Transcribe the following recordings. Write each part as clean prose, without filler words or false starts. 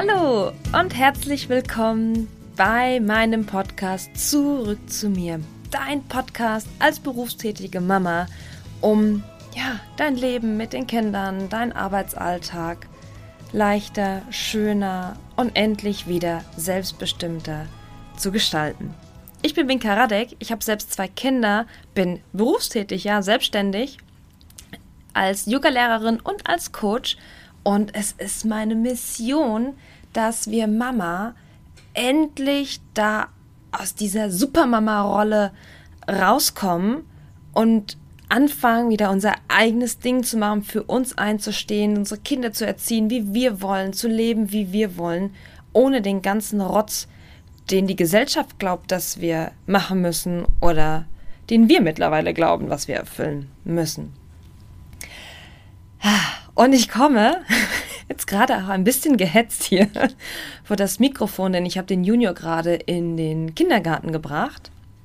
Hallo und herzlich willkommen bei meinem Podcast Zurück zu mir. Dein Podcast als berufstätige Mama, um dein Leben mit den Kindern, deinen Arbeitsalltag leichter, schöner und endlich wieder selbstbestimmter zu gestalten. Ich bin Winka Radek, ich habe selbst 2 Kinder, bin berufstätig, selbstständig, als Yoga-Lehrerin und als Coach. Und es ist meine Mission, dass wir Mama endlich da aus dieser Supermama-Rolle rauskommen und anfangen, wieder unser eigenes Ding zu machen, für uns einzustehen, unsere Kinder zu erziehen, wie wir wollen, zu leben, wie wir wollen, ohne den ganzen Rotz, den die Gesellschaft glaubt, dass wir machen müssen oder den wir mittlerweile glauben, was wir erfüllen müssen. Und ich komme jetzt gerade auch ein bisschen gehetzt hier vor das Mikrofon, denn ich habe den Junior gerade in den Kindergarten gebracht.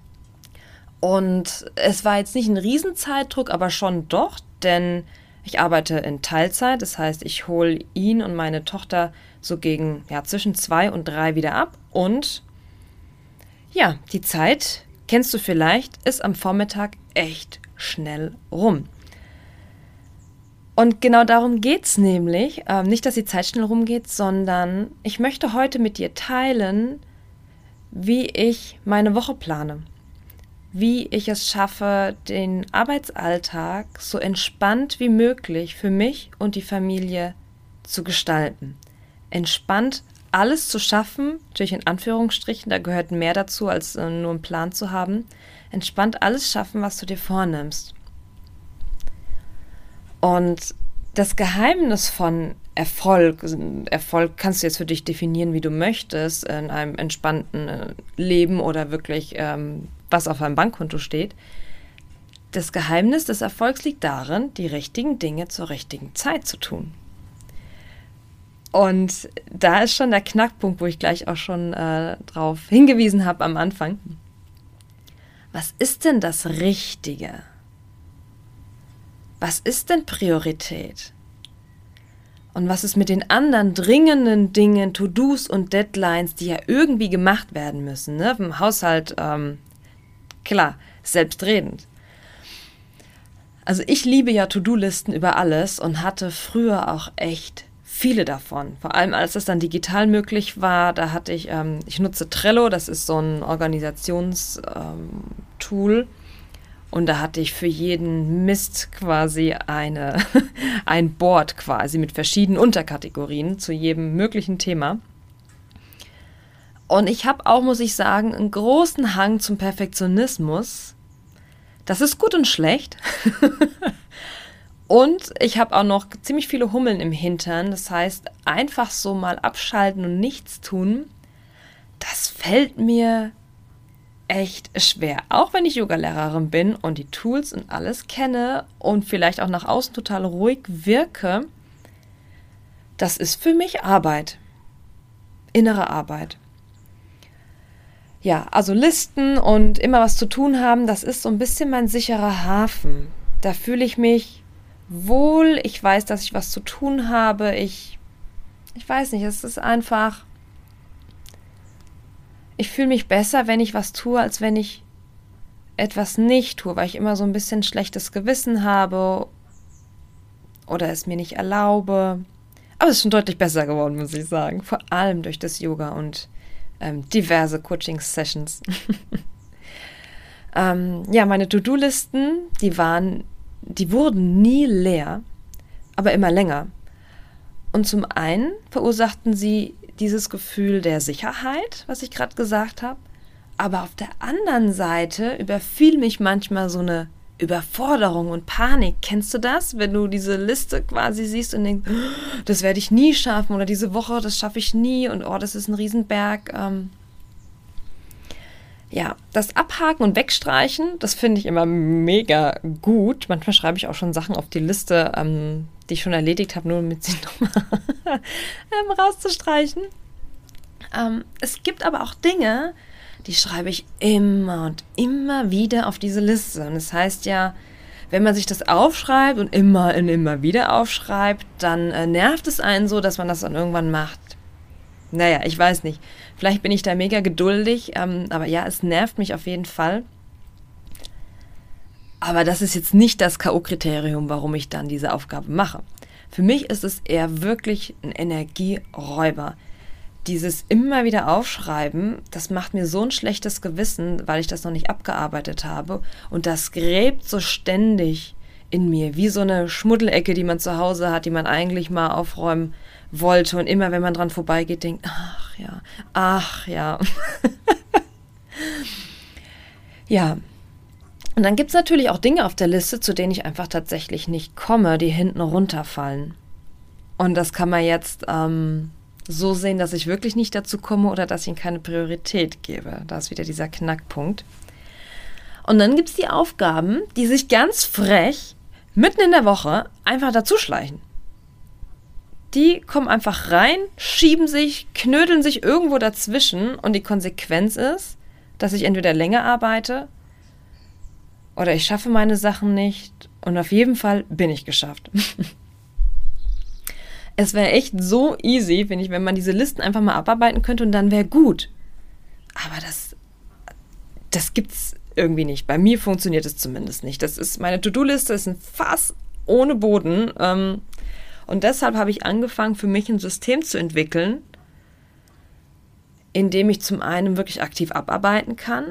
Und es war jetzt nicht ein Riesenzeitdruck, aber schon doch, denn ich arbeite in Teilzeit. Das heißt, ich hole ihn und meine Tochter so gegen zwischen 2 und 3 wieder ab. Und die Zeit, kennst du vielleicht, ist am Vormittag echt schnell rum. Und genau darum geht's nämlich, nicht, dass die Zeit schnell rumgeht, sondern ich möchte heute mit dir teilen, wie ich meine Woche plane, wie ich es schaffe, den Arbeitsalltag so entspannt wie möglich für mich und die Familie zu gestalten. Entspannt alles zu schaffen, natürlich in Anführungsstrichen, da gehört mehr dazu, als nur einen Plan zu haben. Entspannt alles schaffen, was du dir vornimmst. Und das Geheimnis von Erfolg kannst du jetzt für dich definieren, wie du möchtest, in einem entspannten Leben oder wirklich, was auf einem Bankkonto steht. Das Geheimnis des Erfolgs liegt darin, die richtigen Dinge zur richtigen Zeit zu tun. Und da ist schon der Knackpunkt, wo ich gleich auch schon drauf hingewiesen habe am Anfang. Was ist denn das Richtige? Was ist denn Priorität? Und was ist mit den anderen dringenden Dingen, To-Dos und Deadlines, die ja irgendwie gemacht werden müssen, ne? Im Haushalt, klar, selbstredend. Also ich liebe ja To-Do-Listen über alles und hatte früher auch echt viele davon. Vor allem, als es dann digital möglich war, da hatte ich nutze Trello, das ist so ein Organisationstool. Und da hatte ich für jeden Mist quasi ein Board quasi mit verschiedenen Unterkategorien zu jedem möglichen Thema. Und ich habe auch, muss ich sagen, einen großen Hang zum Perfektionismus. Das ist gut und schlecht. Und ich habe auch noch ziemlich viele Hummeln im Hintern. Das heißt, einfach so mal abschalten und nichts tun, das fällt mir echt schwer. Auch wenn ich Yogalehrerin bin und die Tools und alles kenne und vielleicht auch nach außen total ruhig wirke, das ist für mich Arbeit. Innere Arbeit. Ja, also Listen und immer was zu tun haben, das ist so ein bisschen mein sicherer Hafen. Da fühle ich mich wohl, ich weiß, dass ich was zu tun habe, ich weiß nicht, es ist einfach, ich fühle mich besser, wenn ich was tue, als wenn ich etwas nicht tue, weil ich immer so ein bisschen schlechtes Gewissen habe oder es mir nicht erlaube. Aber es ist schon deutlich besser geworden, muss ich sagen. Vor allem durch das Yoga und diverse Coaching-Sessions. Meine To-Do-Listen, die wurden nie leer, aber immer länger. Und zum einen verursachten sie dieses Gefühl der Sicherheit, was ich gerade gesagt habe, aber auf der anderen Seite überfiel mich manchmal so eine Überforderung und Panik. Kennst du das? Wenn du diese Liste quasi siehst und denkst, das werde ich nie schaffen oder diese Woche, das schaffe ich nie und das ist ein Riesenberg. Das Abhaken und Wegstreichen, das finde ich immer mega gut. Manchmal schreibe ich auch schon Sachen auf die Liste, die ich schon erledigt habe, nur damit sie nochmal rauszustreichen. Es gibt aber auch Dinge, die schreibe ich immer und immer wieder auf diese Liste. Und das heißt ja, wenn man sich das aufschreibt und immer wieder aufschreibt, dann nervt es einen so, dass man das dann irgendwann macht. naja, ich weiß nicht. Vielleicht bin ich da mega geduldig, aber ja, es nervt mich auf jeden Fall. Aber das ist jetzt nicht das K.O.-Kriterium, warum ich dann diese Aufgabe mache. Für mich ist es eher wirklich ein Energieräuber. Dieses immer wieder Aufschreiben, das macht mir so ein schlechtes Gewissen, weil ich das noch nicht abgearbeitet habe. Und das gräbt so ständig in mir, wie so eine Schmuddelecke, die man zu Hause hat, die man eigentlich mal aufräumen wollte. Und immer, wenn man dran vorbeigeht, denkt, ach ja. Ja. Und dann gibt es natürlich auch Dinge auf der Liste, zu denen ich einfach tatsächlich nicht komme, die hinten runterfallen. Und das kann man jetzt so sehen, dass ich wirklich nicht dazu komme oder dass ich ihnen keine Priorität gebe. Da ist wieder dieser Knackpunkt. Und dann gibt es die Aufgaben, die sich ganz frech mitten in der Woche einfach dazuschleichen. Die kommen einfach rein, schieben sich, knödeln sich irgendwo dazwischen und die Konsequenz ist, dass ich entweder länger arbeite oder ich schaffe meine Sachen nicht und auf jeden Fall bin ich geschafft. Es wäre echt so easy, finde ich, wenn man diese Listen einfach mal abarbeiten könnte und dann wäre gut. Aber das gibt's irgendwie nicht. Bei mir funktioniert es zumindest nicht. Das ist meine To-Do-Liste, ist ein Fass ohne Boden. Und deshalb habe ich angefangen, für mich ein System zu entwickeln, in dem ich zum einen wirklich aktiv abarbeiten kann,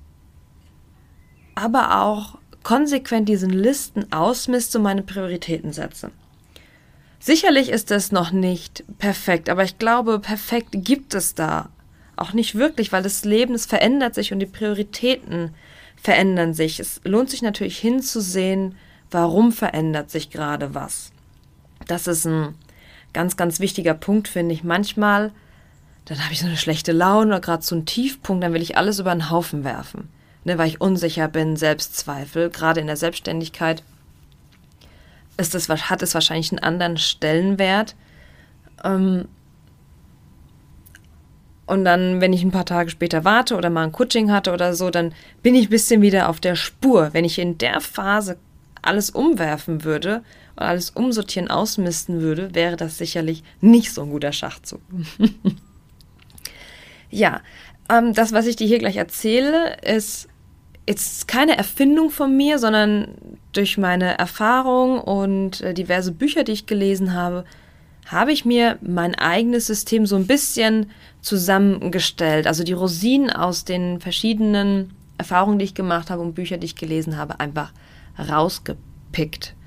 aber auch konsequent diesen Listen ausmisste und meine Prioritäten setze. Sicherlich ist das noch nicht perfekt, aber ich glaube, perfekt gibt es da auch nicht wirklich, weil das Leben, es verändert sich und die Prioritäten verändern sich. Es lohnt sich natürlich hinzusehen, warum verändert sich gerade was. Das ist ein ganz, ganz wichtiger Punkt, finde ich. Manchmal, dann habe ich so eine schlechte Laune oder gerade so einen Tiefpunkt, dann will ich alles über den Haufen werfen, weil ich unsicher bin, Selbstzweifel, gerade in der Selbstständigkeit. Hat es wahrscheinlich einen anderen Stellenwert. Und dann, wenn ich ein paar Tage später warte oder mal ein Coaching hatte oder so, dann bin ich ein bisschen wieder auf der Spur. Wenn ich in der Phase alles umwerfen würde und alles umsortieren, ausmisten würde, wäre das sicherlich nicht so ein guter Schachzug. Ja, das, was ich dir hier gleich erzähle, ist keine Erfindung von mir, sondern durch meine Erfahrung und diverse Bücher, die ich gelesen habe, habe ich mir mein eigenes System so ein bisschen zusammengestellt. Also die Rosinen aus den verschiedenen Erfahrungen, die ich gemacht habe und Bücher, die ich gelesen habe, einfach rausgepickt.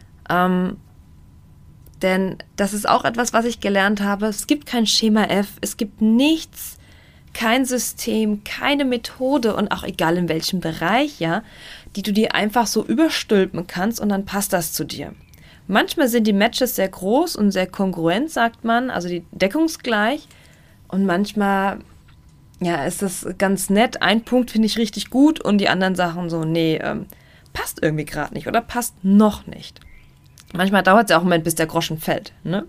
Denn das ist auch etwas, was ich gelernt habe. Es gibt kein Schema F, es gibt nichts, kein System, keine Methode und auch egal in welchem Bereich, ja, die du dir einfach so überstülpen kannst und dann passt das zu dir. Manchmal sind die Matches sehr groß und sehr kongruent, sagt man, also die deckungsgleich. Und manchmal, ja, ist das ganz nett. Ein Punkt finde ich richtig gut und die anderen Sachen so, nee, passt irgendwie gerade nicht oder passt noch nicht. Manchmal dauert es ja auch einen Moment, bis der Groschen fällt, ne?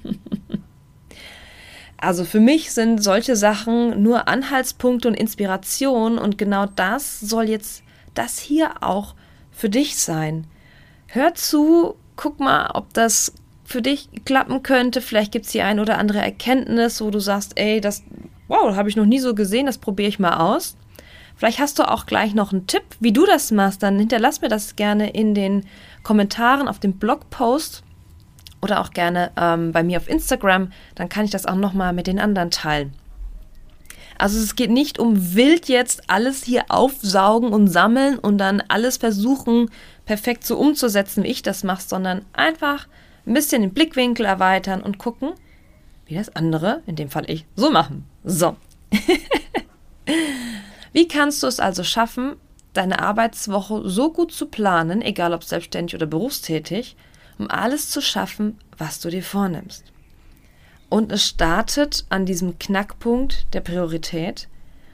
Also für mich sind solche Sachen nur Anhaltspunkte und Inspiration und genau das soll jetzt das hier auch für dich sein. Hör zu, guck mal, ob das für dich klappen könnte. Vielleicht gibt es die ein oder andere Erkenntnis, wo du sagst, ey, das habe ich noch nie so gesehen, das probiere ich mal aus. Vielleicht hast du auch gleich noch einen Tipp, wie du das machst, dann hinterlass mir das gerne in den Kommentaren auf dem Blogpost oder auch gerne bei mir auf Instagram, dann kann ich das auch nochmal mit den anderen teilen. Also es geht nicht um wild jetzt alles hier aufsaugen und sammeln und dann alles versuchen, perfekt so umzusetzen, wie ich das mache, sondern einfach ein bisschen den Blickwinkel erweitern und gucken, wie das andere, in dem Fall ich, so machen. So. Wie kannst du es also schaffen, deine Arbeitswoche so gut zu planen, egal ob selbstständig oder berufstätig, um alles zu schaffen, was du dir vornimmst? Und es startet an diesem Knackpunkt der Priorität.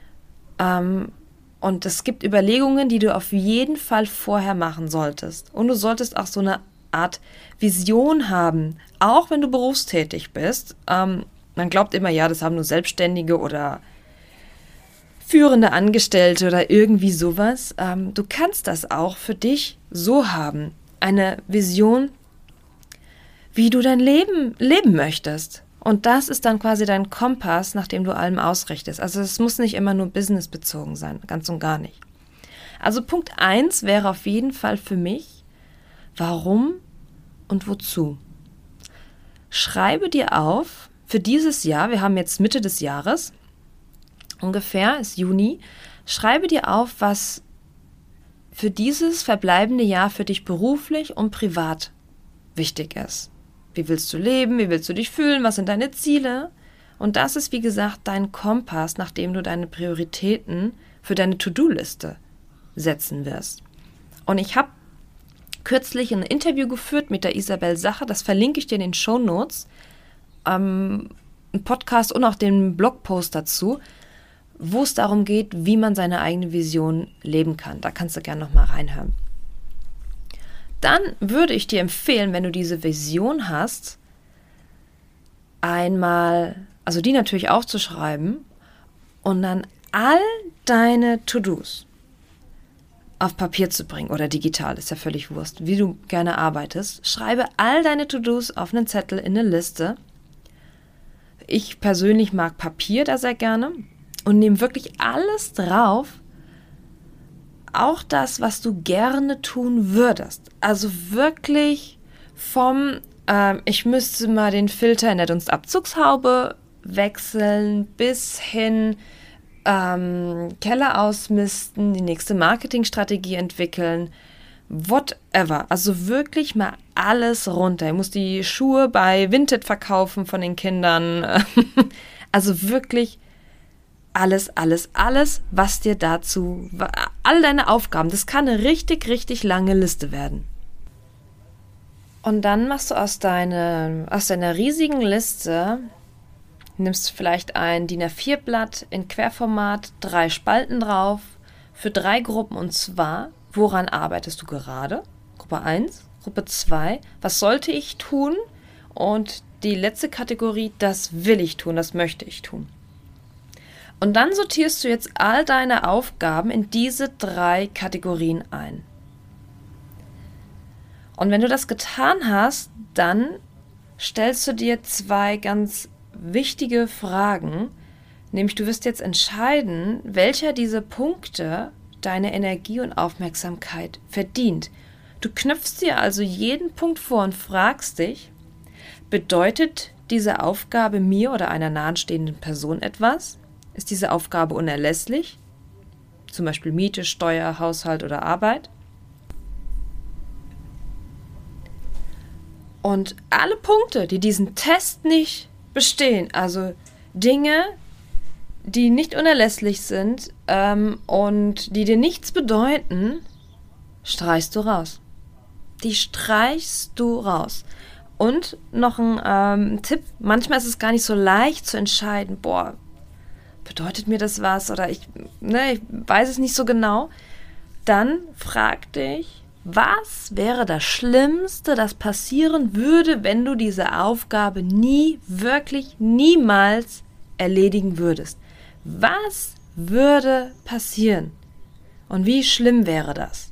Und es gibt Überlegungen, die du auf jeden Fall vorher machen solltest. Und du solltest auch so eine Art Vision haben, auch wenn du berufstätig bist. Man glaubt immer, ja, das haben nur Selbstständige oder führende Angestellte oder irgendwie sowas. Du kannst das auch für dich so haben. Eine Vision, wie du dein Leben leben möchtest. Und das ist dann quasi dein Kompass, nach dem du allem ausrichtest. Also es muss nicht immer nur businessbezogen sein, ganz und gar nicht. Also Punkt 1 wäre auf jeden Fall für mich, warum und wozu. Schreibe dir auf, für dieses Jahr, wir haben jetzt Mitte des Jahres, ungefähr, ist Juni, schreibe dir auf, was für dieses verbleibende Jahr für dich beruflich und privat wichtig ist. Wie willst du leben? Wie willst du dich fühlen? Was sind deine Ziele? Und das ist, wie gesagt, dein Kompass, nach dem du deine Prioritäten für deine To-Do-Liste setzen wirst. Und ich habe kürzlich ein Interview geführt mit der Isabel Sacher, das verlinke ich dir in den Shownotes, einen Podcast und auch den Blogpost dazu, wo es darum geht, wie man seine eigene Vision leben kann. Da kannst du gerne nochmal reinhören. Dann würde ich dir empfehlen, wenn du diese Vision hast, einmal, also die natürlich aufzuschreiben und dann all deine To-Dos auf Papier zu bringen oder digital, ist ja völlig Wurst, wie du gerne arbeitest. Schreibe all deine To-Dos auf einen Zettel in eine Liste. Ich persönlich mag Papier da sehr gerne und nehme wirklich alles drauf, auch das, was du gerne tun würdest. Also wirklich vom, ich müsste mal den Filter in der Dunstabzugshaube wechseln, bis hin Keller ausmisten, die nächste Marketingstrategie entwickeln, whatever. Also wirklich mal alles runter. Ich muss die Schuhe bei Vinted verkaufen von den Kindern. Also wirklich alles, was dir dazu, all deine Aufgaben, das kann eine richtig, richtig lange Liste werden. Und dann machst du aus deiner riesigen Liste, nimmst vielleicht ein DIN A4-Blatt in Querformat, 3 Spalten drauf, für 3 Gruppen, und zwar, woran arbeitest du gerade? Gruppe 1, Gruppe 2, was sollte ich tun? Und die letzte Kategorie, das will ich tun, das möchte ich tun. Und dann sortierst du jetzt all deine Aufgaben in diese 3 Kategorien ein. Und wenn du das getan hast, dann stellst du dir 2 ganz wichtige Fragen, nämlich du wirst jetzt entscheiden, welcher dieser Punkte deine Energie und Aufmerksamkeit verdient. Du knöpfst dir also jeden Punkt vor und fragst dich, bedeutet diese Aufgabe mir oder einer nahestehenden Person etwas? Ist diese Aufgabe unerlässlich? Zum Beispiel Miete, Steuer, Haushalt oder Arbeit? Und alle Punkte, die diesen Test nicht bestehen, also Dinge, die nicht unerlässlich sind und die dir nichts bedeuten, streichst du raus. Die streichst du raus. Und noch ein Tipp, manchmal ist es gar nicht so leicht zu entscheiden, bedeutet mir das was oder ich weiß es nicht so genau. Dann frag dich, was wäre das Schlimmste, das passieren würde, wenn du diese Aufgabe niemals erledigen würdest? Was würde passieren? Und wie schlimm wäre das?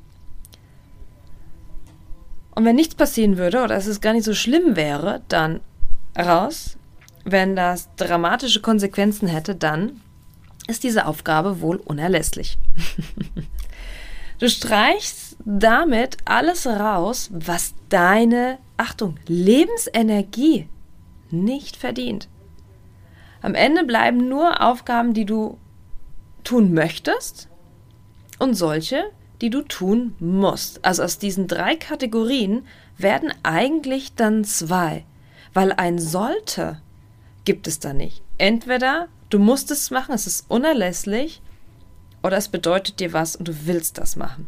Und wenn nichts passieren würde oder es gar nicht so schlimm wäre, dann raus. Wenn das dramatische Konsequenzen hätte, dann ist diese Aufgabe wohl unerlässlich. Du streichst damit alles raus, was deine, Achtung, Lebensenergie nicht verdient. Am Ende bleiben nur Aufgaben, die du tun möchtest und solche, die du tun musst. Also aus diesen 3 Kategorien werden eigentlich dann 2, weil ein sollte gibt es da nicht. Entweder du musst es machen, es ist unerlässlich, oder es bedeutet dir was und du willst das machen.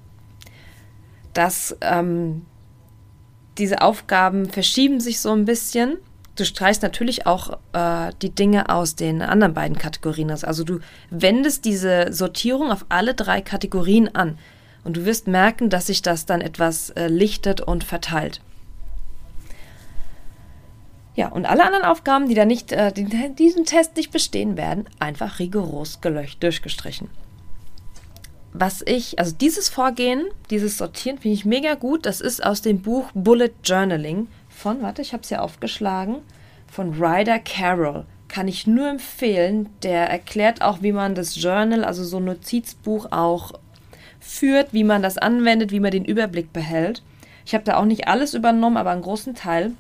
Diese Aufgaben verschieben sich so ein bisschen. Du streichst natürlich auch die Dinge aus den anderen beiden Kategorien aus. Also du wendest diese Sortierung auf alle 3 Kategorien an und du wirst merken, dass sich das dann etwas lichtet und verteilt. Ja, und alle anderen Aufgaben, die da nicht, diesen Test nicht bestehen werden, einfach rigoros durchgestrichen. Also dieses Vorgehen, dieses Sortieren finde ich mega gut. Das ist aus dem Buch Bullet Journaling ich habe es ja aufgeschlagen, von Ryder Carroll. Kann ich nur empfehlen. Der erklärt auch, wie man das Journal, also so ein Notizbuch auch führt, wie man das anwendet, wie man den Überblick behält. Ich habe da auch nicht alles übernommen, aber einen großen Teil.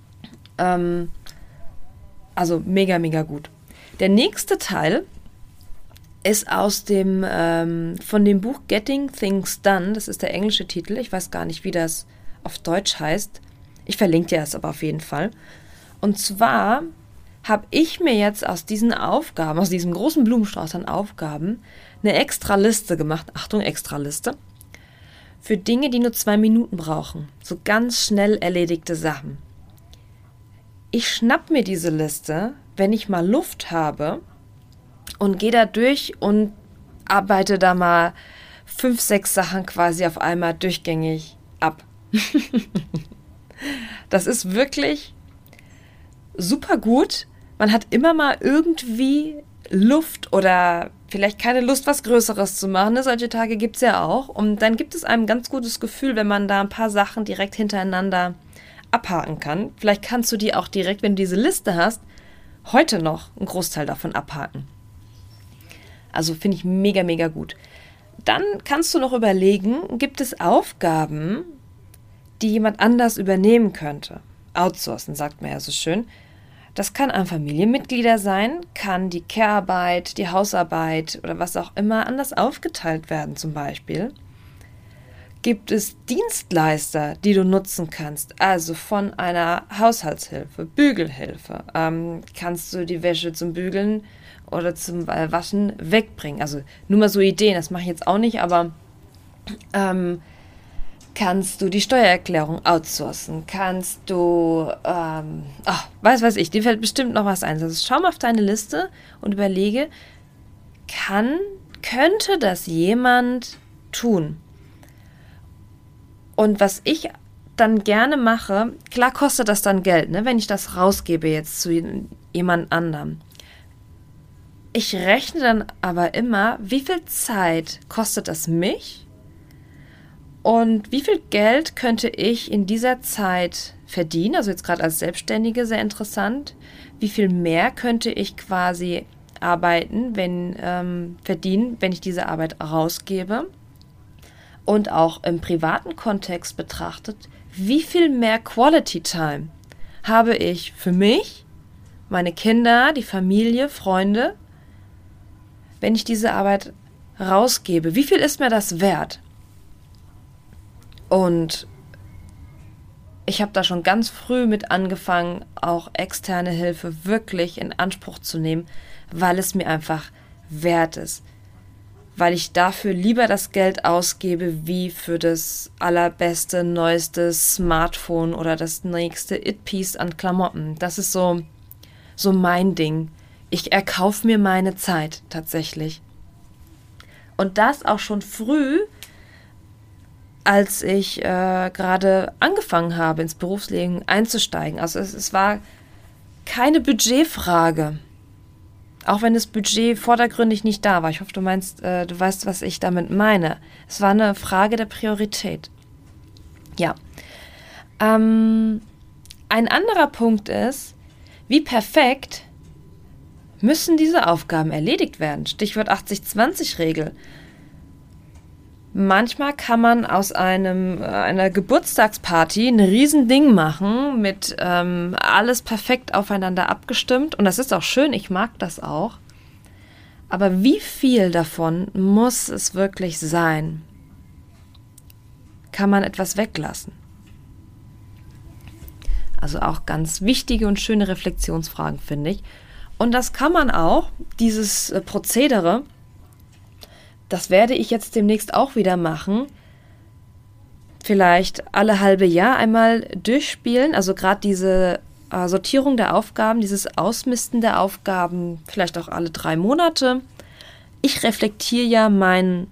Also mega, mega gut. Der nächste Teil ist aus von dem Buch Getting Things Done. Das ist der englische Titel. Ich weiß gar nicht, wie das auf Deutsch heißt. Ich verlinke dir das aber auf jeden Fall. Und zwar habe ich mir jetzt aus diesen Aufgaben, aus diesem großen Blumenstrauß an Aufgaben, eine extra Liste gemacht. Achtung, extra Liste. Für Dinge, die nur 2 Minuten brauchen. So ganz schnell erledigte Sachen. Ich schnapp mir diese Liste, wenn ich mal Luft habe und gehe da durch und arbeite da mal 5, 6 Sachen quasi auf einmal durchgängig ab. Das ist wirklich super gut. Man hat immer mal irgendwie Luft oder vielleicht keine Lust, was Größeres zu machen. Solche Tage gibt es ja auch. Und dann gibt es einem ganz gutes Gefühl, wenn man da ein paar Sachen direkt hintereinander abhaken kann. Vielleicht kannst du die auch direkt, wenn du diese Liste hast, heute noch einen Großteil davon abhaken. Also finde ich mega, mega gut. Dann kannst du noch überlegen, gibt es Aufgaben, die jemand anders übernehmen könnte? Outsourcen, sagt man ja so schön. Das kann ein Familienmitglieder sein, kann die Care-Arbeit, die Hausarbeit oder was auch immer anders aufgeteilt werden zum Beispiel. Gibt es Dienstleister, die du nutzen kannst, also von einer Haushaltshilfe, Bügelhilfe, kannst du die Wäsche zum Bügeln oder zum Waschen wegbringen. Also nur mal so Ideen, das mache ich jetzt auch nicht, aber kannst du die Steuererklärung outsourcen, kannst du, weiß ich, dir fällt bestimmt noch was ein. Also schau mal auf deine Liste und überlege, könnte das jemand tun? Und was ich dann gerne mache, klar kostet das dann Geld, ne, wenn ich das rausgebe jetzt zu jemand anderem. Ich rechne dann aber immer, wie viel Zeit kostet das mich und wie viel Geld könnte ich in dieser Zeit verdienen, also jetzt gerade als Selbstständige sehr interessant, wie viel mehr könnte ich quasi verdienen, wenn ich diese Arbeit rausgebe. Und auch im privaten Kontext betrachtet, wie viel mehr Quality Time habe ich für mich, meine Kinder, die Familie, Freunde, wenn ich diese Arbeit rausgebe? Wie viel ist mir das wert? Und ich habe da schon ganz früh mit angefangen, auch externe Hilfe wirklich in Anspruch zu nehmen, weil es mir einfach wert ist. Weil ich dafür lieber das Geld ausgebe, wie für das allerbeste, neueste Smartphone oder das nächste It-Piece an Klamotten. Das ist so mein Ding. Ich erkaufe mir meine Zeit tatsächlich. Und das auch schon früh, als ich gerade angefangen habe, ins Berufsleben einzusteigen. Also es war keine Budgetfrage. Auch wenn das Budget vordergründig nicht da war. Ich hoffe, du weißt, was ich damit meine. Es war eine Frage der Priorität. Ja. Ein anderer Punkt ist, wie perfekt müssen diese Aufgaben erledigt werden? Stichwort 80-20-Regel. Manchmal kann man aus einer Geburtstagsparty ein Riesending machen, mit alles perfekt aufeinander abgestimmt. Und das ist auch schön, ich mag das auch. Aber wie viel davon muss es wirklich sein? Kann man etwas weglassen? Also auch ganz wichtige und schöne Reflexionsfragen, finde ich. Und das kann man auch, dieses Prozedere, das werde ich jetzt demnächst auch wieder machen. Vielleicht alle halbe Jahr einmal durchspielen. Also gerade diese Sortierung der Aufgaben, dieses Ausmisten der Aufgaben, vielleicht auch alle 3 Monate. Ich reflektiere ja meine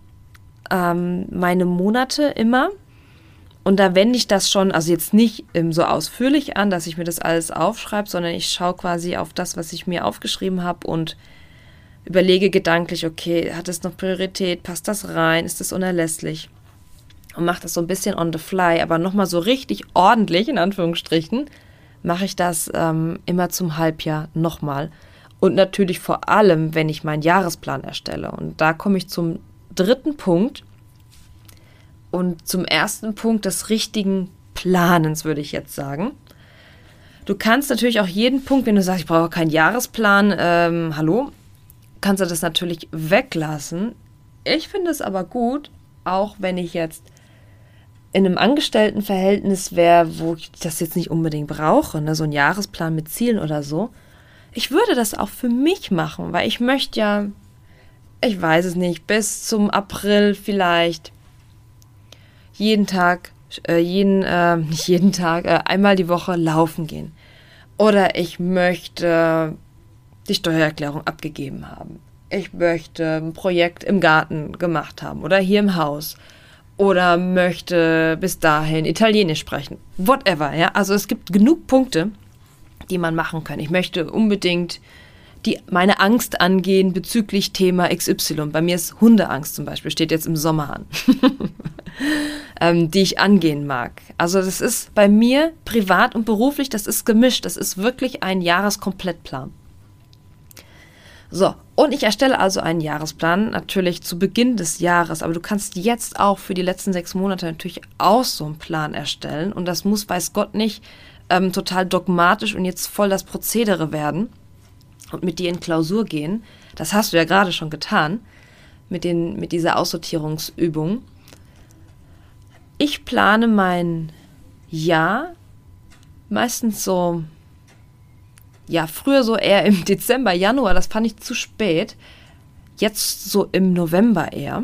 Monate immer. Und da wende ich das schon, also jetzt nicht so ausführlich an, dass ich mir das alles aufschreibe, sondern ich schaue quasi auf das, was ich mir aufgeschrieben habe und überlege gedanklich, okay, hat es noch Priorität, passt das rein, ist das unerlässlich? Und mache das so ein bisschen on the fly, aber nochmal so richtig ordentlich, in Anführungsstrichen, mache ich das immer zum Halbjahr nochmal. Und natürlich vor allem, wenn ich meinen Jahresplan erstelle. Und da komme ich zum dritten Punkt und zum ersten Punkt des richtigen Planens, würde ich jetzt sagen. Du kannst natürlich auch jeden Punkt, wenn du sagst, ich brauche keinen Jahresplan, kannst du das natürlich weglassen. Ich finde es aber gut, auch wenn ich jetzt in einem Angestelltenverhältnis wäre, wo ich das jetzt nicht unbedingt brauche, ne, so ein Jahresplan mit Zielen oder so. Ich würde das auch für mich machen, weil ich möchte ja, ich weiß es nicht, bis zum April vielleicht einmal die Woche laufen gehen. Oder ich möchte die Steuererklärung abgegeben haben. Ich möchte ein Projekt im Garten gemacht haben oder hier im Haus. Oder möchte bis dahin Italienisch sprechen. Whatever, ja. Also es gibt genug Punkte, die man machen kann. Ich möchte unbedingt meine Angst angehen bezüglich Thema XY. Bei mir ist Hundeangst zum Beispiel, steht jetzt im Sommer an, die ich angehen mag. Also das ist bei mir privat und beruflich, das ist gemischt. Das ist wirklich ein Jahreskomplettplan. So, und ich erstelle also einen Jahresplan, natürlich zu Beginn des Jahres, aber du kannst jetzt auch für die letzten 6 Monate natürlich auch so einen Plan erstellen und das muss, weiß Gott, nicht total dogmatisch und jetzt voll das Prozedere werden und mit dir in Klausur gehen. Das hast du ja gerade schon getan mit dieser Aussortierungsübung. Ich plane mein Jahr meistens so, ja, früher so eher im Dezember, Januar, das fand ich zu spät. Jetzt so im November eher.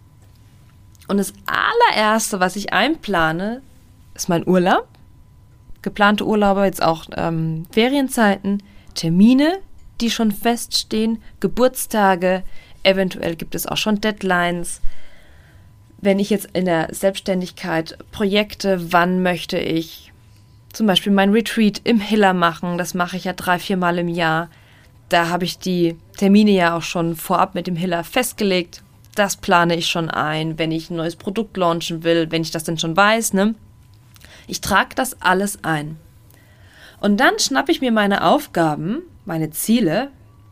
Und das allererste, was ich einplane, ist mein Urlaub. Geplante Urlaube, jetzt auch Ferienzeiten, Termine, die schon feststehen, Geburtstage, eventuell gibt es auch schon Deadlines. Wenn ich jetzt in der Selbstständigkeit Projekte, wann möchte ich zum Beispiel mein Retreat im Hiller machen, das mache ich ja 3-4 Mal im Jahr. Da habe ich die Termine ja auch schon vorab mit dem Hiller festgelegt. Das plane ich schon ein, wenn ich ein neues Produkt launchen will, wenn ich das denn schon weiß, ne? Ich trage das alles ein. Und dann schnappe ich mir meine Aufgaben, meine Ziele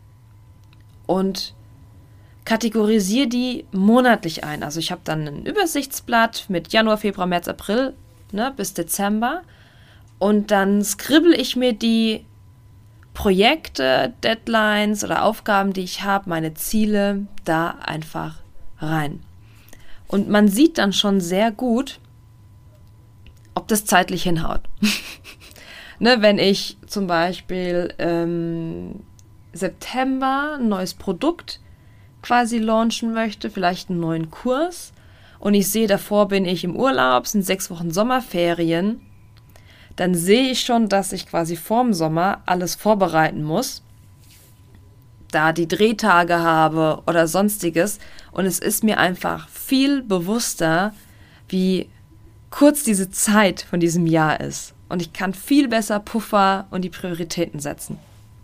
und kategorisiere die monatlich ein. Also ich habe dann ein Übersichtsblatt mit Januar, Februar, März, April, ne, bis Dezember. Und dann skribbel ich mir die Projekte, Deadlines oder Aufgaben, die ich habe, meine Ziele, da einfach rein. Und man sieht dann schon sehr gut, ob das zeitlich hinhaut. Ne, wenn ich zum Beispiel September ein neues Produkt quasi launchen möchte, vielleicht einen neuen Kurs, und ich sehe, davor bin ich im Urlaub, sind 6 Wochen Sommerferien, dann sehe ich schon, dass ich quasi vorm Sommer alles vorbereiten muss, da die Drehtage habe oder sonstiges. Und es ist mir einfach viel bewusster, wie kurz diese Zeit von diesem Jahr ist. Und ich kann viel besser Puffer und die Prioritäten setzen.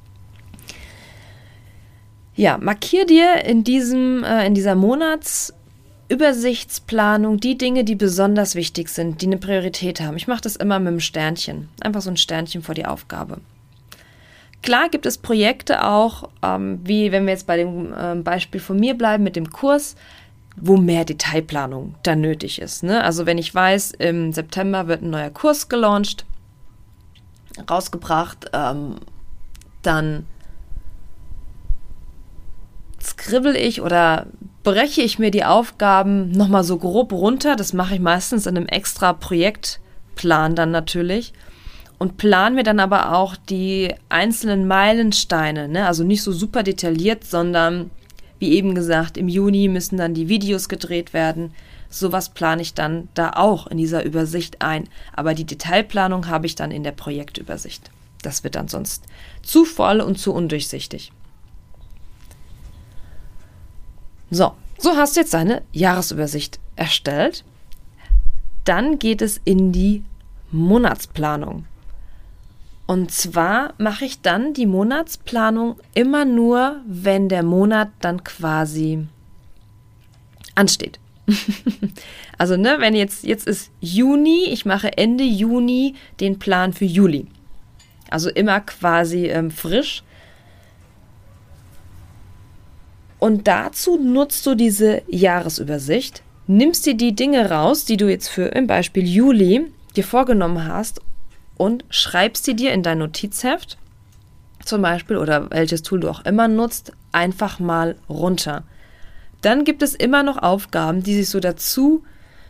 Ja, markier dir in dieser Monatsübersichtsplanung die Dinge, die besonders wichtig sind, die eine Priorität haben. Ich mache das immer mit einem Sternchen. Einfach so ein Sternchen vor die Aufgabe. Klar gibt es Projekte auch, wie wenn wir jetzt bei dem Beispiel von mir bleiben mit dem Kurs, wo mehr Detailplanung dann nötig ist. Ne? Also wenn ich weiß, im September wird ein neuer Kurs gelauncht, rausgebracht, dann skribbel ich oder breche ich mir die Aufgaben nochmal so grob runter. Das mache ich meistens in einem extra Projektplan dann natürlich. Und plan mir dann aber auch die einzelnen Meilensteine, ne? Also nicht so super detailliert, sondern wie eben gesagt, im Juni müssen dann die Videos gedreht werden. Sowas plane ich dann da auch in dieser Übersicht ein. Aber die Detailplanung habe ich dann in der Projektübersicht. Das wird dann sonst zu voll und zu undurchsichtig. So hast du jetzt deine Jahresübersicht erstellt. Dann geht es in die Monatsplanung. Und zwar mache ich dann die Monatsplanung immer nur, wenn der Monat dann quasi ansteht. Also, wenn jetzt ist Juni, ich mache Ende Juni den Plan für Juli. Also immer quasi frisch. Und dazu nutzt du diese Jahresübersicht, nimmst dir die Dinge raus, die du jetzt für im Beispiel Juli dir vorgenommen hast und schreibst sie dir in dein Notizheft zum Beispiel oder welches Tool du auch immer nutzt, einfach mal runter. Dann gibt es immer noch Aufgaben, die sich so dazu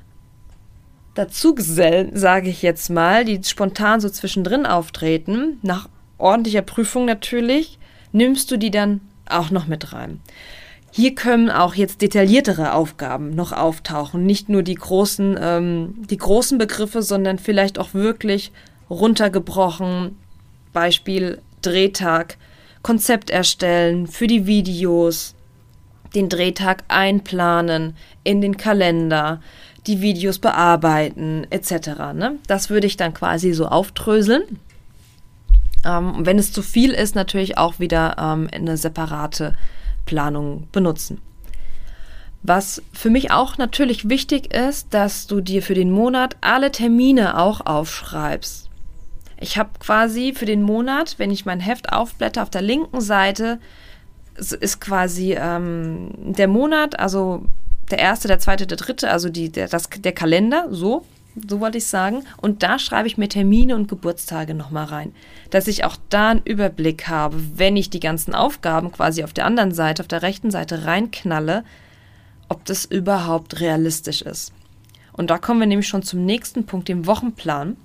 gesellen, sage ich jetzt mal, die spontan so zwischendrin auftreten. Nach ordentlicher Prüfung natürlich, nimmst du die dann auch noch mit rein. Hier können auch jetzt detailliertere Aufgaben noch auftauchen, nicht nur die großen Begriffe, sondern vielleicht auch wirklich runtergebrochen. Beispiel Drehtag, Konzept erstellen für die Videos, den Drehtag einplanen in den Kalender, die Videos bearbeiten etc. Ne? Das würde ich dann quasi so aufdröseln. Wenn es zu viel ist, natürlich auch wieder eine separate Planung benutzen. Was für mich auch natürlich wichtig ist, dass du dir für den Monat alle Termine auch aufschreibst. Ich habe quasi für den Monat, wenn ich mein Heft aufblätter, auf der linken Seite ist quasi der Monat, also der 1., der 2., der 3., also der Kalender, so wollte ich sagen. Und da schreibe ich mir Termine und Geburtstage nochmal rein, dass ich auch da einen Überblick habe, wenn ich die ganzen Aufgaben quasi auf der anderen Seite, auf der rechten Seite reinknalle, ob das überhaupt realistisch ist. Und da kommen wir nämlich schon zum nächsten Punkt, dem Wochenplan.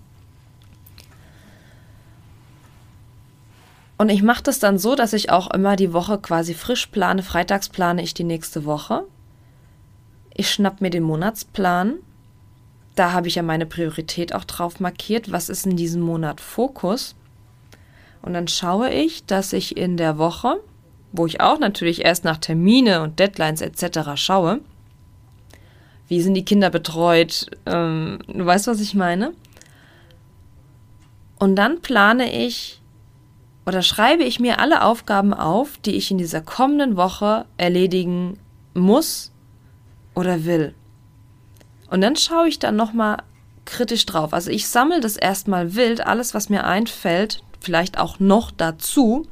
Und ich mache das dann so, dass ich auch immer die Woche quasi frisch plane. Freitags plane ich die nächste Woche. Ich schnapp mir den Monatsplan. Da habe ich ja meine Priorität auch drauf markiert. Was ist in diesem Monat Fokus? Und dann schaue ich, dass ich in der Woche, wo ich auch natürlich erst nach Termine und Deadlines etc. schaue, wie sind die Kinder betreut? Du weißt, was ich meine? Und dann plane ich oder schreibe ich mir alle Aufgaben auf, die ich in dieser kommenden Woche erledigen muss oder will. Und dann schaue ich dann nochmal kritisch drauf. Also ich sammle das erstmal wild, alles, was mir einfällt, vielleicht auch noch dazu.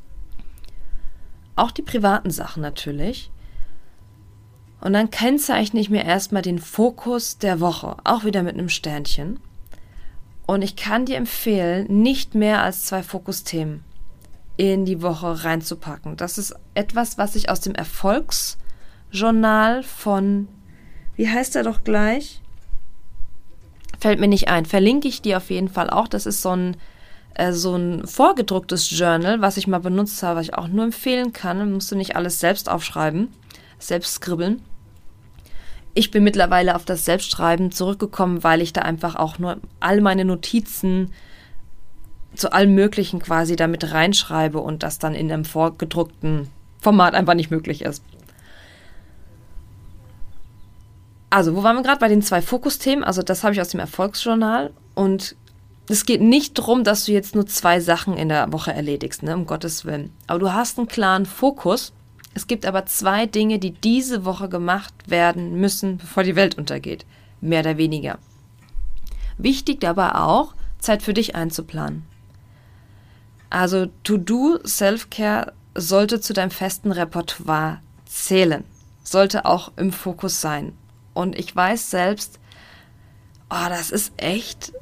Auch die privaten Sachen natürlich. Und dann kennzeichne ich mir erstmal den Fokus der Woche, auch wieder mit einem Sternchen. Und ich kann dir empfehlen, nicht mehr als 2 Fokusthemen in die Woche reinzupacken. Das ist etwas, was ich aus dem Erfolgsjournal von, wie heißt er doch gleich? Fällt mir nicht ein. Verlinke ich dir auf jeden Fall auch. Das ist so ein vorgedrucktes Journal, was ich mal benutzt habe, was ich auch nur empfehlen kann. Musst du nicht alles selbst aufschreiben, selbst skribbeln. Ich bin mittlerweile auf das Selbstschreiben zurückgekommen, weil ich da einfach auch nur all meine Notizen zu allem Möglichen quasi damit reinschreibe und das dann in einem vorgedruckten Format einfach nicht möglich ist. Also, wo waren wir gerade? Bei den 2 Fokusthemen. Also, das habe ich aus dem Erfolgsjournal. Und es geht nicht darum, dass du jetzt nur 2 Sachen in der Woche erledigst, ne? Um Gottes Willen. Aber du hast einen klaren Fokus. Es gibt aber 2 Dinge, die diese Woche gemacht werden müssen, bevor die Welt untergeht. Mehr oder weniger. Wichtig dabei auch, Zeit für dich einzuplanen. Also To-Do, Self-Care sollte zu deinem festen Repertoire zählen. Sollte auch im Fokus sein. Und ich weiß selbst, das ist echt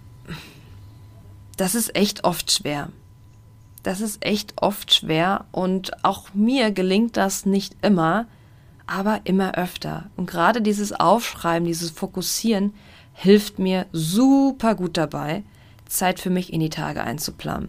oft schwer. Das ist echt oft schwer und auch mir gelingt das nicht immer, aber immer öfter. Und gerade dieses Aufschreiben, dieses Fokussieren hilft mir super gut dabei, Zeit für mich in die Tage einzuplanen.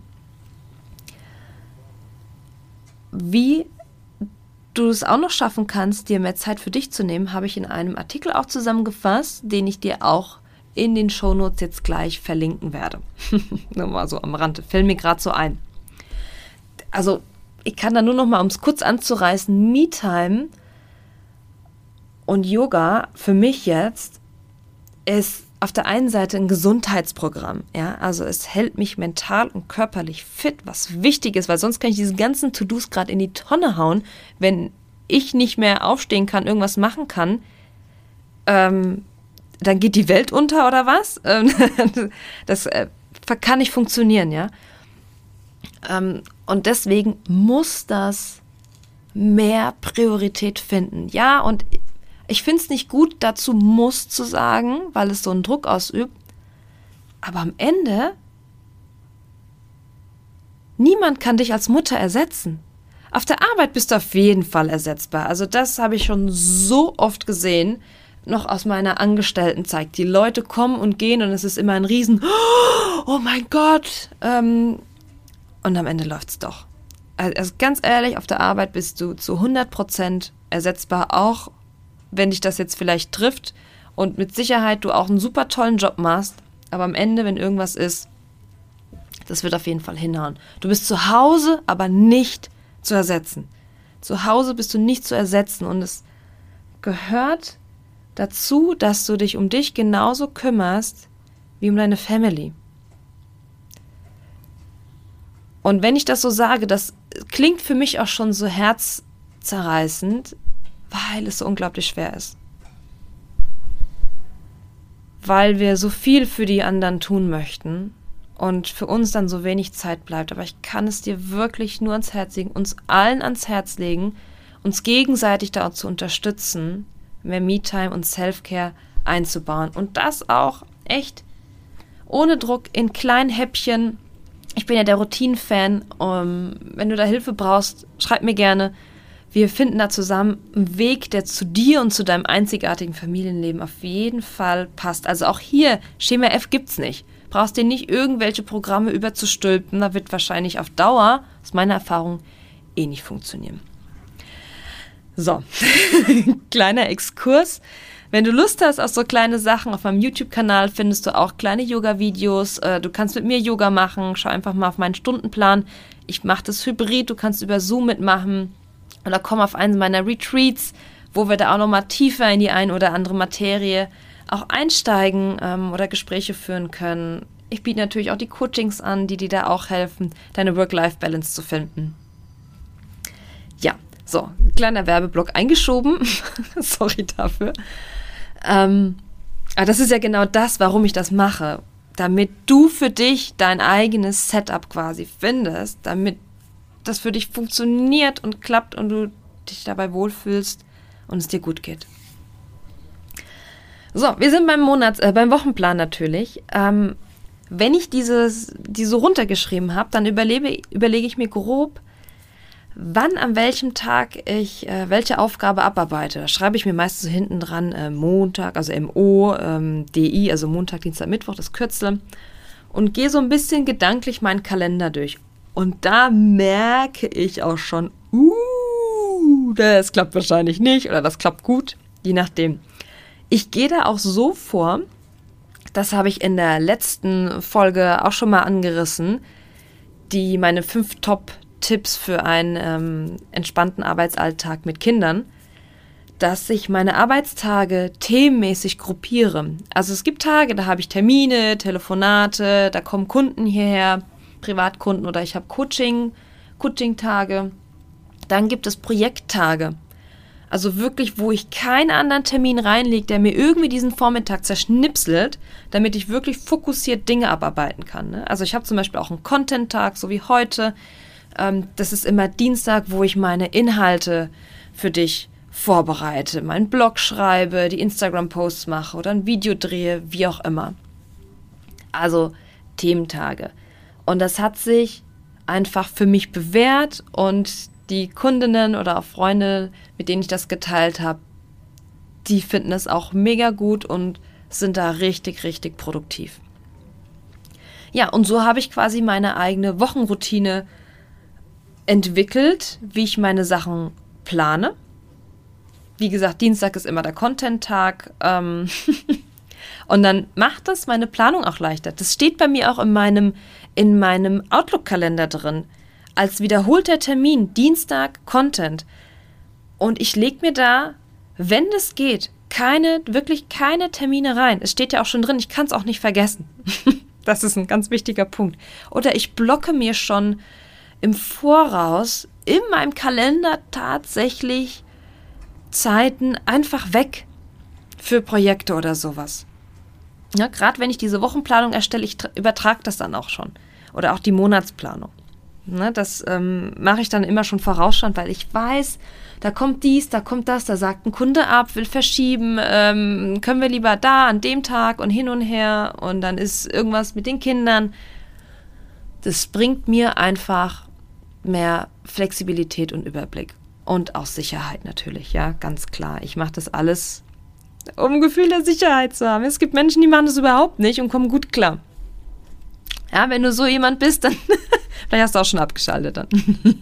Wie du es auch noch schaffen kannst, dir mehr Zeit für dich zu nehmen, habe ich in einem Artikel auch zusammengefasst, den ich dir auch in den Shownotes jetzt gleich verlinken werde. Nur mal so am Rande, fällt mir gerade so ein. Also ich kann da nur noch mal, um es kurz anzureißen, Me-Time und Yoga für mich jetzt ist auf der einen Seite ein Gesundheitsprogramm, ja, also es hält mich mental und körperlich fit, was wichtig ist, weil sonst kann ich diese ganzen To-Dos gerade in die Tonne hauen, wenn ich nicht mehr aufstehen kann, irgendwas machen kann, dann geht die Welt unter oder was? Das kann nicht funktionieren, ja. Und deswegen muss das mehr Priorität finden. Ja, und ich finde es nicht gut, dazu muss zu sagen, weil es so einen Druck ausübt. Aber am Ende, niemand kann dich als Mutter ersetzen. Auf der Arbeit bist du auf jeden Fall ersetzbar. Also das habe ich schon so oft gesehen, noch aus meiner Angestelltenzeit. Die Leute kommen und gehen und es ist immer ein Riesen, oh mein Gott. Und am Ende läuft es doch. Also ganz ehrlich, auf der Arbeit bist du zu 100% ersetzbar, auch wenn dich das jetzt vielleicht trifft und mit Sicherheit du auch einen super tollen Job machst. Aber am Ende, wenn irgendwas ist, das wird auf jeden Fall hinhauen. Du bist zu Hause, aber nicht zu ersetzen. Zu Hause bist du nicht zu ersetzen und es gehört dazu, dass du dich um dich genauso kümmerst wie um deine Family. Und wenn ich das so sage, das klingt für mich auch schon so herzzerreißend, weil es so unglaublich schwer ist. Weil wir so viel für die anderen tun möchten und für uns dann so wenig Zeit bleibt. Aber ich kann es dir wirklich nur ans Herz legen, uns allen ans Herz legen, uns gegenseitig da zu unterstützen, mehr Me-Time und Self-Care einzubauen. Und das auch echt ohne Druck in kleinen Häppchen. Ich bin ja der Routinen-Fan. Wenn du da Hilfe brauchst, schreib mir gerne. Wir finden da zusammen einen Weg, der zu dir und zu deinem einzigartigen Familienleben auf jeden Fall passt. Also auch hier, Schema F gibt's nicht. Brauchst dir nicht irgendwelche Programme überzustülpen. Da wird wahrscheinlich auf Dauer, aus meiner Erfahrung, nicht funktionieren. So, kleiner Exkurs. Wenn du Lust hast auf so kleine Sachen, auf meinem YouTube-Kanal findest du auch kleine Yoga-Videos. Du kannst mit mir Yoga machen. Schau einfach mal auf meinen Stundenplan. Ich mache das hybrid. Du kannst über Zoom mitmachen. Oder komm auf einen meiner Retreats, wo wir da auch nochmal tiefer in die ein oder andere Materie auch einsteigen oder Gespräche führen können. Ich biete natürlich auch die Coachings an, die dir da auch helfen, deine Work-Life-Balance zu finden. Ja, so, kleiner Werbeblock eingeschoben. Sorry dafür. Aber das ist ja genau das, warum ich das mache. Damit du für dich dein eigenes Setup quasi findest, damit das für dich funktioniert und klappt und du dich dabei wohlfühlst und es dir gut geht. So, wir sind beim Wochenplan natürlich. Wenn ich diese so runtergeschrieben habe, dann überlege ich mir grob, wann an welchem Tag ich welche Aufgabe abarbeite. Da schreibe ich mir meistens so hinten dran Montag, also MO, DI, also Montag, Dienstag, Mittwoch, das Kürzel. Und gehe so ein bisschen gedanklich meinen Kalender durch. Und da merke ich auch schon, das klappt wahrscheinlich nicht oder das klappt gut, je nachdem. Ich gehe da auch so vor, das habe ich in der letzten Folge auch schon mal angerissen, meine 5 Top-Tipps für einen entspannten Arbeitsalltag mit Kindern, dass ich meine Arbeitstage themenmäßig gruppiere. Also es gibt Tage, da habe ich Termine, Telefonate, da kommen Kunden hierher, Privatkunden oder ich habe Coaching-Tage. Dann gibt es Projekttage. Also wirklich, wo ich keinen anderen Termin reinlege, der mir irgendwie diesen Vormittag zerschnipselt, damit ich wirklich fokussiert Dinge abarbeiten kann. Ne? Also ich habe zum Beispiel auch einen Content-Tag, so wie heute. Das ist immer Dienstag, wo ich meine Inhalte für dich vorbereite, meinen Blog schreibe, die Instagram-Posts mache oder ein Video drehe, wie auch immer. Also Thementage. Und das hat sich einfach für mich bewährt und die Kundinnen oder auch Freunde, mit denen ich das geteilt habe, die finden es auch mega gut und sind da richtig, richtig produktiv. Ja, und so habe ich quasi meine eigene Wochenroutine entwickelt, wie ich meine Sachen plane. Wie gesagt, Dienstag ist immer der Content-Tag. Und dann macht das meine Planung auch leichter. Das steht bei mir auch in meinem Outlook-Kalender drin. Als wiederholter Termin, Dienstag, Content. Und ich lege mir da, wenn das geht, wirklich keine Termine rein. Es steht ja auch schon drin, ich kann es auch nicht vergessen. Das ist ein ganz wichtiger Punkt. Oder ich blocke mir schon im Voraus in meinem Kalender tatsächlich Zeiten einfach weg für Projekte oder sowas. Gerade wenn ich diese Wochenplanung erstelle, ich übertrage das dann auch schon. Oder auch die Monatsplanung. Ne, das mache ich dann immer schon vorausschauend, weil ich weiß, da kommt dies, da kommt das, da sagt ein Kunde ab, will verschieben, können wir lieber da an dem Tag und hin und her und dann ist irgendwas mit den Kindern. Das bringt mir einfach mehr Flexibilität und Überblick und auch Sicherheit natürlich, ja, ganz klar. Ich mache das alles, um ein Gefühl der Sicherheit zu haben. Es gibt Menschen, die machen das überhaupt nicht und kommen gut klar. Ja, wenn du so jemand bist, dann vielleicht hast du auch schon abgeschaltet dann.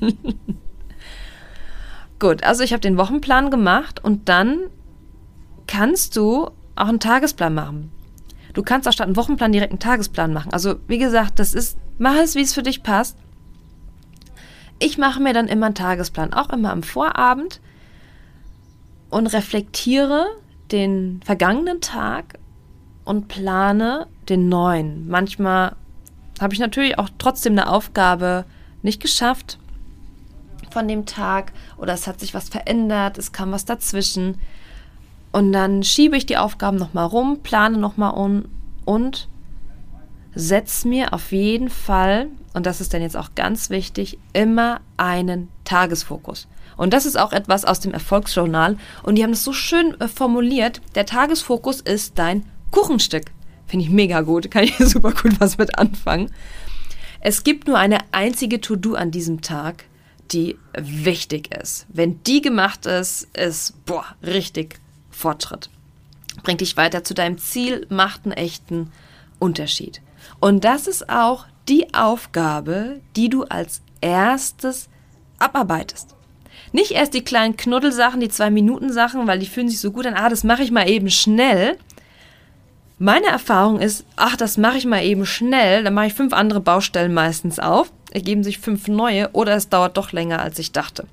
Gut, also ich habe den Wochenplan gemacht und dann kannst du auch einen Tagesplan machen. Du kannst auch statt einen Wochenplan direkt einen Tagesplan machen. Also wie gesagt, mach es, wie es für dich passt. Ich mache mir dann immer einen Tagesplan, auch immer am Vorabend und reflektiere den vergangenen Tag und plane den neuen. Manchmal habe ich natürlich auch trotzdem eine Aufgabe nicht geschafft von dem Tag oder es hat sich was verändert, es kam was dazwischen und dann schiebe ich die Aufgaben nochmal rum, plane nochmal um und setze mir auf jeden Fall, und das ist dann jetzt auch ganz wichtig, immer einen Tagesfokus. Und das ist auch etwas aus dem Erfolgsjournal und die haben das so schön formuliert, der Tagesfokus ist dein Kuchenstück. Finde ich mega gut, kann ich super gut was mit anfangen. Es gibt nur eine einzige To-Do an diesem Tag, die wichtig ist. Wenn die gemacht ist, richtig Fortschritt. Bringt dich weiter zu deinem Ziel, macht einen echten Unterschied. Und das ist auch die Aufgabe, die du als erstes abarbeitest. Nicht erst die kleinen Knuddelsachen, die 2-Minuten-Sachen, weil die fühlen sich so gut an, das mache ich mal eben schnell. Meine Erfahrung ist, das mache ich mal eben schnell, dann mache ich 5 andere Baustellen meistens auf, ergeben sich 5 neue oder es dauert doch länger, als ich dachte.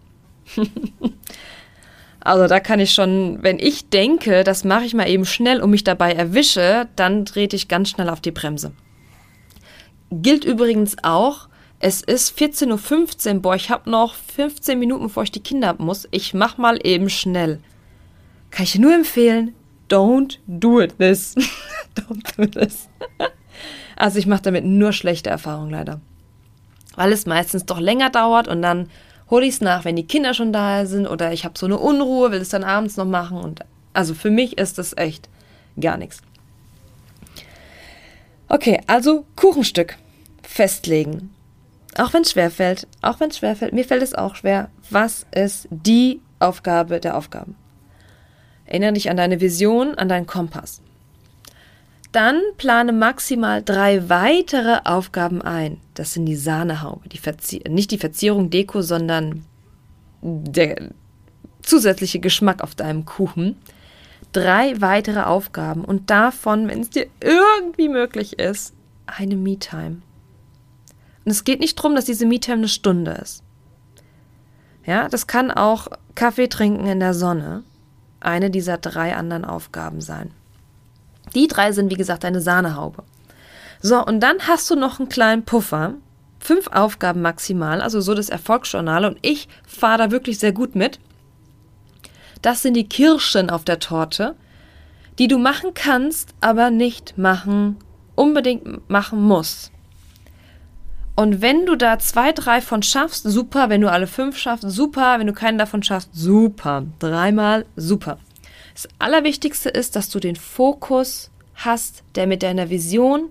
Also da kann ich schon, wenn ich denke, das mache ich mal eben schnell und mich dabei erwische, dann trete ich ganz schnell auf die Bremse. Gilt übrigens auch, es ist 14:15 Uhr, ich habe noch 15 Minuten, bevor ich die Kinder ab muss, ich mache mal eben schnell. Kann ich dir nur empfehlen, don't do this. Don't do this. Also ich mache damit nur schlechte Erfahrungen leider. Weil es meistens doch länger dauert und dann hole ich es nach, wenn die Kinder schon da sind oder ich habe so eine Unruhe, will es dann abends noch machen. Und also für mich ist das echt gar nichts. Okay, also Kuchenstück festlegen. Auch wenn es schwerfällt, mir fällt es auch schwer, was ist die Aufgabe der Aufgaben? Erinnere dich an deine Vision, an deinen Kompass. Dann plane maximal 3 weitere Aufgaben ein. Das sind die Sahnehaube, nicht die Verzierung, Deko, sondern der zusätzliche Geschmack auf deinem Kuchen. 3 weitere Aufgaben und davon, wenn es dir irgendwie möglich ist, eine Me-Time. Und es geht nicht darum, dass diese Me-Time eine Stunde ist. Ja, das kann auch Kaffee trinken in der Sonne eine dieser 3 anderen Aufgaben sein. Die 3 sind, wie gesagt, eine Sahnehaube. So, und dann hast du noch einen kleinen Puffer. 5 Aufgaben maximal, also so das Erfolgsjournal. Und ich fahre da wirklich sehr gut mit. Das sind die Kirschen auf der Torte, die du machen kannst, aber nicht unbedingt machen musst. Und wenn du da 2, 3 von schaffst, super. Wenn du alle 5 schaffst, super. Wenn du keinen davon schaffst, super. 3-mal super. Das Allerwichtigste ist, dass du den Fokus hast, der mit deiner Vision,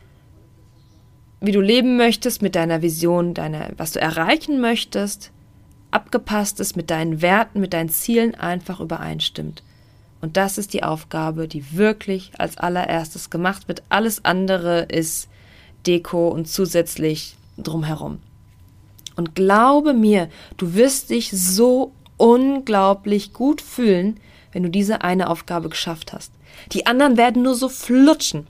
wie du leben möchtest, mit deiner Vision, was du erreichen möchtest, abgepasst ist, mit deinen Werten, mit deinen Zielen einfach übereinstimmt. Und das ist die Aufgabe, die wirklich als allererstes gemacht wird. Alles andere ist Deko und zusätzlich drumherum. Und glaube mir, du wirst dich so unglaublich gut fühlen, wenn du diese eine Aufgabe geschafft hast. Die anderen werden nur so flutschen.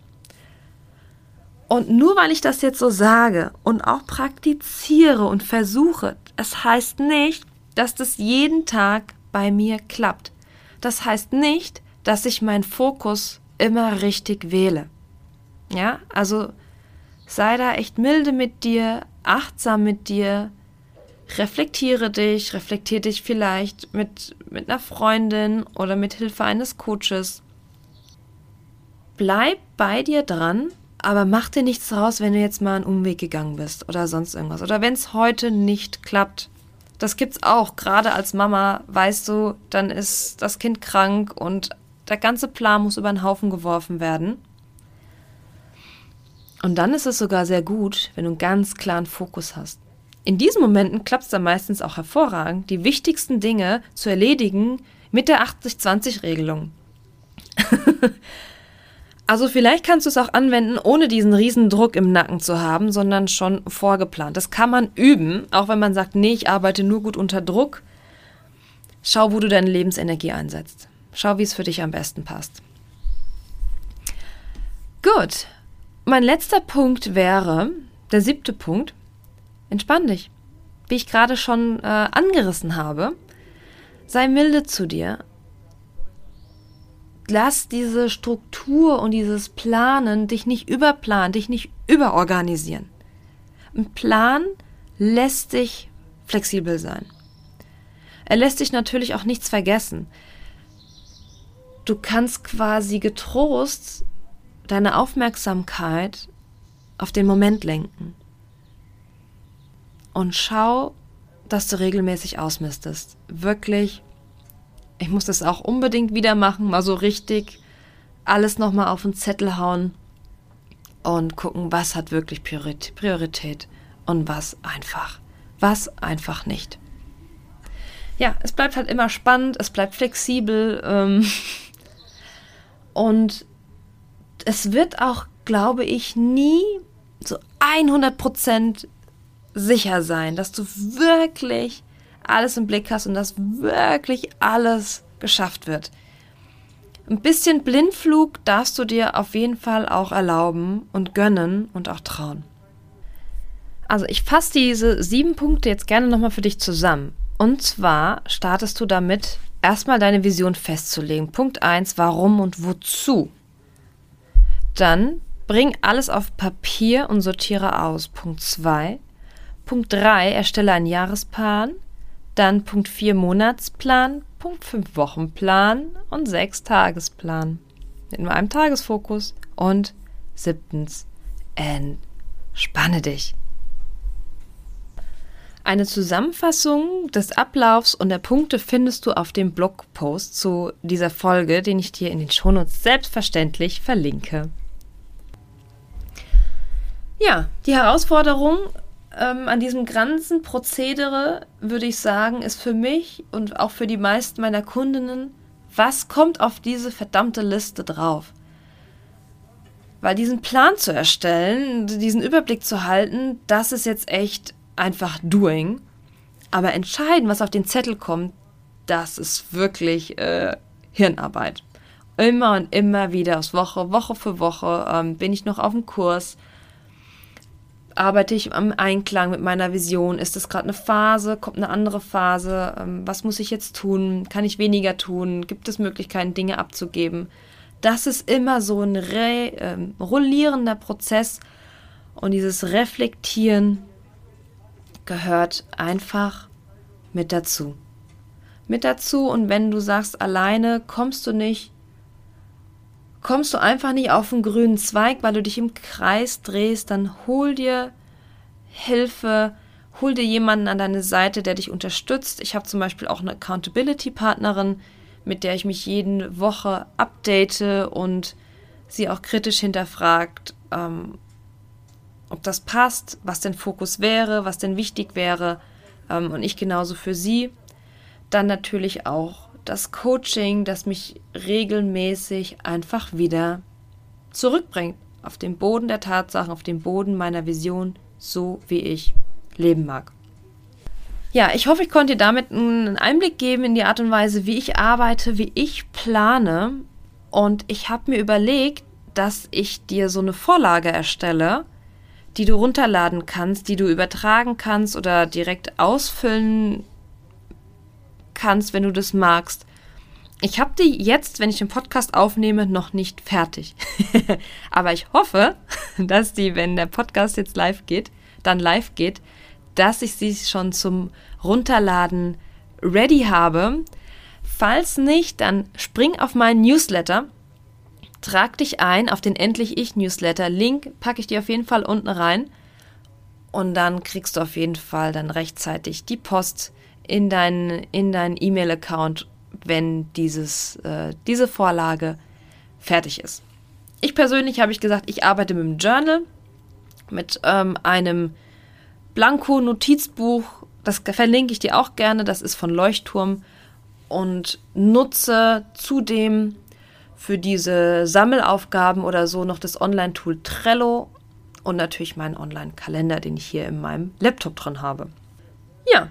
Und nur weil ich das jetzt so sage und auch praktiziere und versuche, es heißt nicht, dass das jeden Tag bei mir klappt. Das heißt nicht, dass ich meinen Fokus immer richtig wähle. Ja, also sei da echt milde mit dir, achtsam mit dir, reflektiere dich vielleicht mit einer Freundin oder mit Hilfe eines Coaches. Bleib bei dir dran, Aber mach dir nichts draus, wenn du jetzt mal einen Umweg gegangen bist oder sonst irgendwas. Oder wenn es heute nicht klappt. Das gibt's auch. Gerade als Mama, weißt du, dann ist das Kind krank und der ganze Plan muss über den Haufen geworfen werden. Und dann ist es sogar sehr gut, wenn du einen ganz klaren Fokus hast. In diesen Momenten klappt es dann meistens auch hervorragend, die wichtigsten Dinge zu erledigen mit der 80-20-Regelung. Also vielleicht kannst du es auch anwenden, ohne diesen riesen Druck im Nacken zu haben, sondern schon vorgeplant. Das kann man üben, auch wenn man sagt, nee, ich arbeite nur gut unter Druck. Schau, wo du deine Lebensenergie einsetzt. Schau, wie es für dich am besten passt. Gut, mein letzter Punkt wäre, der 7. Punkt, entspann dich. Wie ich gerade schon angerissen habe, sei milde zu dir. Lass diese Struktur und dieses Planen dich nicht überplanen, dich nicht überorganisieren. Ein Plan lässt dich flexibel sein. Er lässt dich natürlich auch nichts vergessen. Du kannst quasi getrost deine Aufmerksamkeit auf den Moment lenken. Und schau, dass du regelmäßig ausmistest. Wirklich. Ich muss das auch unbedingt wieder machen, mal so richtig alles nochmal auf den Zettel hauen und gucken, was hat wirklich Priorität und was einfach nicht. Ja, es bleibt halt immer spannend, es bleibt flexibel und es wird auch, glaube ich, nie so 100% sicher sein, dass du wirklich alles im Blick hast und dass wirklich alles geschafft wird. Ein bisschen Blindflug darfst du dir auf jeden Fall auch erlauben und gönnen und auch trauen. Also ich fasse diese 7 Punkte jetzt gerne nochmal für dich zusammen. Und zwar startest du damit, erstmal deine Vision festzulegen. Punkt 1, warum und wozu. Dann bring alles auf Papier und sortiere aus. Punkt 2. Punkt 3, erstelle einen Jahresplan. Dann Punkt 4, Monatsplan, Punkt 5, Wochenplan und 6, Tagesplan. Mit nur einem Tagesfokus. Und 7, entspanne dich. Eine Zusammenfassung des Ablaufs und der Punkte findest du auf dem Blogpost zu dieser Folge, den ich dir in den Shownotes selbstverständlich verlinke. Ja, die Herausforderung an diesem ganzen Prozedere, würde ich sagen, ist für mich und auch für die meisten meiner Kundinnen, was kommt auf diese verdammte Liste drauf? Weil diesen Plan zu erstellen, diesen Überblick zu halten, das ist jetzt echt einfach doing. Aber entscheiden, was auf den Zettel kommt, das ist wirklich Hirnarbeit. Immer und immer wieder Woche für Woche bin ich noch auf dem Kurs. Arbeite ich im Einklang mit meiner Vision? Ist es gerade eine Phase? Kommt eine andere Phase? Was muss ich jetzt tun? Kann ich weniger tun? Gibt es Möglichkeiten, Dinge abzugeben? Das ist immer so ein rollierender Prozess und dieses Reflektieren gehört einfach mit dazu. Und wenn du sagst, alleine kommst du einfach nicht auf den grünen Zweig, weil du dich im Kreis drehst, dann hol dir Hilfe, hol dir jemanden an deine Seite, der dich unterstützt. Ich habe zum Beispiel auch eine Accountability-Partnerin, mit der ich mich jede Woche update und sie auch kritisch hinterfragt, ob das passt, was denn Fokus wäre, was denn wichtig wäre und ich genauso für sie. Dann natürlich auch das Coaching, das mich regelmäßig einfach wieder zurückbringt auf den Boden der Tatsachen, auf den Boden meiner Vision, so wie ich leben mag. Ja, ich hoffe, ich konnte dir damit einen Einblick geben in die Art und Weise, wie ich arbeite, wie ich plane. Und ich habe mir überlegt, dass ich dir so eine Vorlage erstelle, die du runterladen kannst, die du übertragen kannst oder direkt ausfüllen kannst, wenn du das magst. Ich habe die jetzt, wenn ich den Podcast aufnehme, noch nicht fertig. Aber ich hoffe, dass die, wenn der Podcast jetzt live geht, dass ich sie schon zum Runterladen ready habe. Falls nicht, dann spring auf meinen Newsletter. trag dich ein auf den Endlich Ich Newsletter. Link packe ich dir auf jeden Fall unten rein. Und dann kriegst du auf jeden Fall dann rechtzeitig die Post in deinen E-Mail-Account, wenn diese Vorlage fertig ist. Ich persönlich habe gesagt, ich arbeite mit einem Journal, mit einem Blanko-Notizbuch. Das verlinke ich dir auch gerne. Das ist von Leuchtturm. Und nutze zudem für diese Sammelaufgaben oder so noch das Online-Tool Trello und natürlich meinen Online-Kalender, den ich hier in meinem Laptop drin habe. Ja,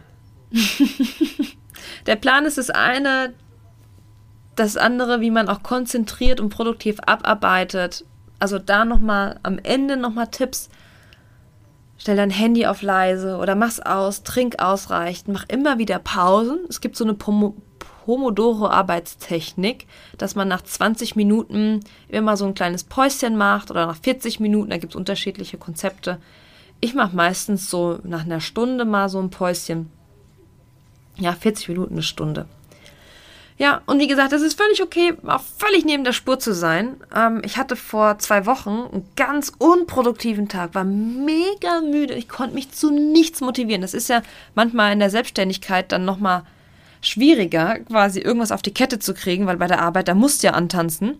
der Plan ist das eine, das andere, wie man auch konzentriert und produktiv abarbeitet. Also da nochmal am Ende nochmal Tipps. Stell dein Handy auf leise oder mach's aus, trink ausreichend, mach immer wieder Pausen. Es gibt so eine Pomodoro-Arbeitstechnik, dass man nach 20 Minuten immer so ein kleines Päuschen macht oder nach 40 Minuten, da gibt es unterschiedliche Konzepte. Ich mache meistens so nach einer Stunde mal so ein Päuschen. Ja, 40 Minuten, eine Stunde. Ja, und wie gesagt, es ist völlig okay, auch völlig neben der Spur zu sein. Ich hatte vor 2 Wochen einen ganz unproduktiven Tag, war mega müde. Ich konnte mich zu nichts motivieren. Das ist ja manchmal in der Selbstständigkeit dann nochmal schwieriger, quasi irgendwas auf die Kette zu kriegen, weil bei der Arbeit, da musst du ja antanzen.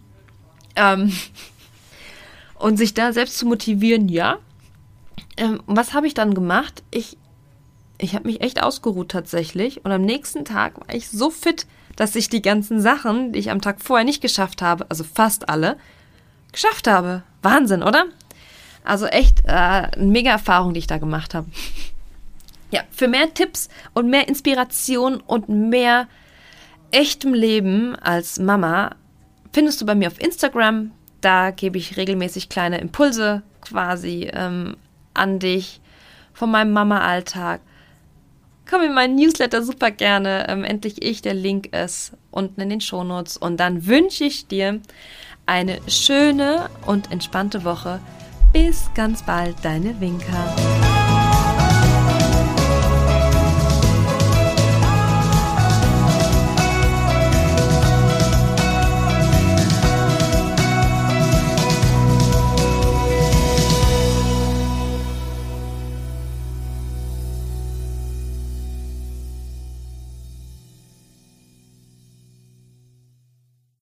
Und sich da selbst zu motivieren, ja. Was habe ich dann gemacht? Ich habe mich echt ausgeruht tatsächlich. Und am nächsten Tag war ich so fit, dass ich die ganzen Sachen, die ich am Tag vorher nicht geschafft habe, also fast alle, geschafft habe. Wahnsinn, oder? Also echt eine mega Erfahrung, die ich da gemacht habe. Ja, für mehr Tipps und mehr Inspiration und mehr echtem Leben als Mama findest du bei mir auf Instagram. Da gebe ich regelmäßig kleine Impulse quasi an dich von meinem Mama-Alltag. Komm in meinen Newsletter super gerne. Endlich ich, der Link ist unten in den Shownotes. Und dann wünsche ich dir eine schöne und entspannte Woche. Bis ganz bald, deine Winka.